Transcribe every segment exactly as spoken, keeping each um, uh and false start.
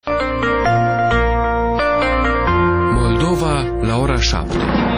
Moldova la ora șapte.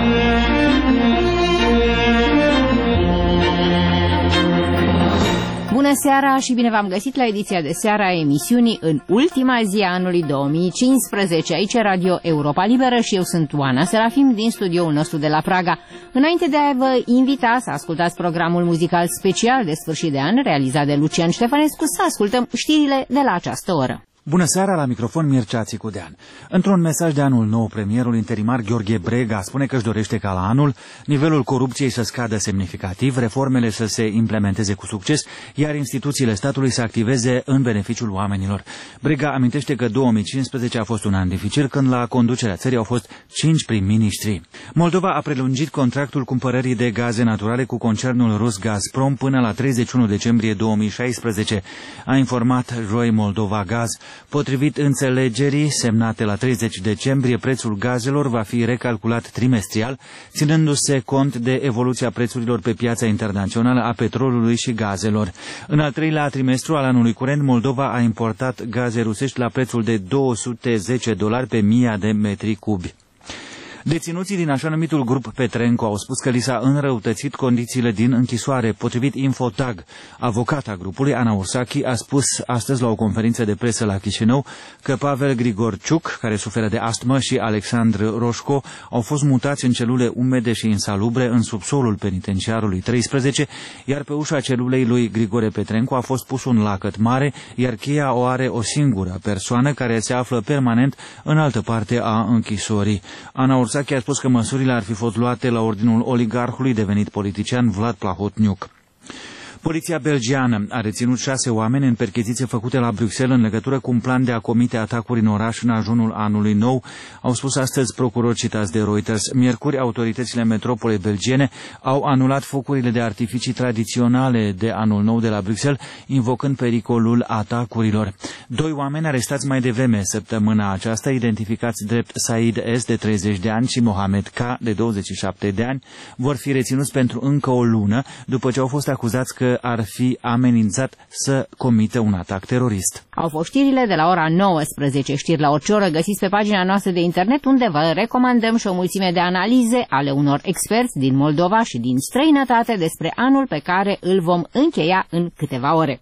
Bună seara și bine v-am găsit la ediția de seară a emisiunii în ultima zi a anului două mii cincisprezece. Aici e Radio Europa Liberă și eu sunt Oana Serafim din studioul nostru de la Praga. Înainte de a vă invita să ascultați programul muzical special de sfârșit de an realizat de Lucian Ștefănescu, să ascultăm știrile de la această oră. Bună seara, la microfon Mircea Țicudean. Într-un mesaj de anul nou, premierul interimar Gheorghe Brega spune că își dorește ca la anul nivelul corupției să scadă semnificativ, reformele să se implementeze cu succes, iar instituțiile statului să activeze în beneficiul oamenilor. Brega amintește că două mii cincisprezece a fost un an dificil, când la conducerea țării au fost cinci prim-ministri. Moldova a prelungit contractul cumpărării de gaze naturale cu concernul rus Gazprom până la treizeci și unu decembrie două mii șaisprezece, a informat joi Moldova Gaz. Potrivit înțelegerii semnate la treizeci decembrie, prețul gazelor va fi recalculat trimestrial, ținându-se cont de evoluția prețurilor pe piața internațională a petrolului și gazelor. În al treilea trimestru al anului curent, Moldova a importat gaze rusești la prețul de două sute zece dolari pe mie de metri cubi. Deținuții din așa numitul grup Petrenco au spus că li s-a înrăutățit condițiile din închisoare. Potrivit Infotag, avocata grupului, Ana Ursachi, a spus astăzi la o conferință de presă la Chișinău că Pavel Grigorciuc, care suferă de astmă, și Alexandru Roșco au fost mutați în celule umede și insalubre în subsolul penitenciarului treisprezece, iar pe ușa celulei lui Grigore Petrenco a fost pus un lacăt mare, iar cheia o are o singură persoană care se află permanent în altă parte a închisorii. Ana Ursachi a spus că măsurile ar fi fost luate la ordinul oligarhului devenit politician Vlad Plahotniuc. Poliția belgiană a reținut șase oameni în percheziție făcute la Bruxelles în legătură cu un plan de a comite atacuri în oraș în ajunul anului nou, au spus astăzi procurori citați de Reuters. Miercuri, autoritățile metropolei belgiene au anulat focurile de artificii tradiționale de anul nou de la Bruxelles, invocând pericolul atacurilor. Doi oameni arestați mai devreme săptămâna aceasta, identificați drept Said S, de treizeci de ani, și Mohamed K, de douăzeci și șapte de ani, vor fi reținuți pentru încă o lună, după ce au fost acuzați că ar fi amenințat să comită un atac terorist. Au fost știrile de la ora nouăsprezece. Știri la orice oră găsiți pe pagina noastră de internet, unde vă recomandăm și o mulțime de analize ale unor experți din Moldova și din străinătate despre anul pe care îl vom încheia în câteva ore.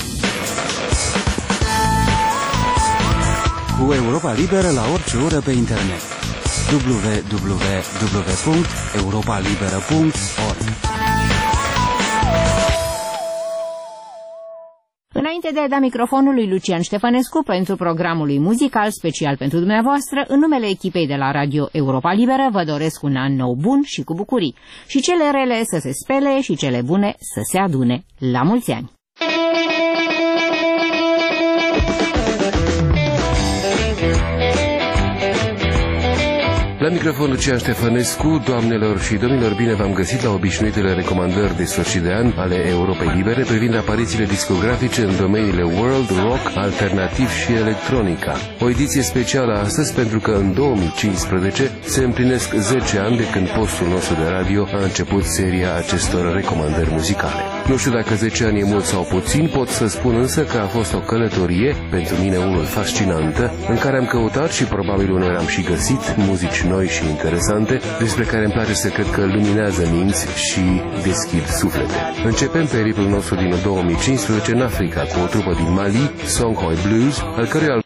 Cu Europa Liberă la orice oră pe internet. w w w punct europa liberă punct org. Înainte de a da microfonul lui Lucian Ștefănescu pentru programul lui muzical special pentru dumneavoastră, în numele echipei de la Radio Europa Liberă vă doresc un an nou bun și cu bucurii. Și cele rele să se spele și cele bune să se adune. La mulți ani! La microfon Lucian Ștefănescu. Doamnelor și domnilor, bine v-am găsit la obișnuitele recomandări de sfârșit de an ale Europei Libere privind aparițiile discografice în domeniile world, rock, alternativ și electronica. O ediție specială astăzi pentru că în două mii cincisprezece se împlinesc zece ani de când postul nostru de radio a început seria acestor recomandări muzicale. Nu știu dacă zece ani e mult sau puțin, pot să spun însă că a fost o călătorie, pentru mine unul fascinantă, în care am căutat și probabil uneori am și găsit muzici noi și interesante, despre care îmi place să cred că luminează minți și deschid suflete. Începem periplul nostru din două mii cincisprezece în Africa cu o trupă din Mali, Songhai Blues, al cărui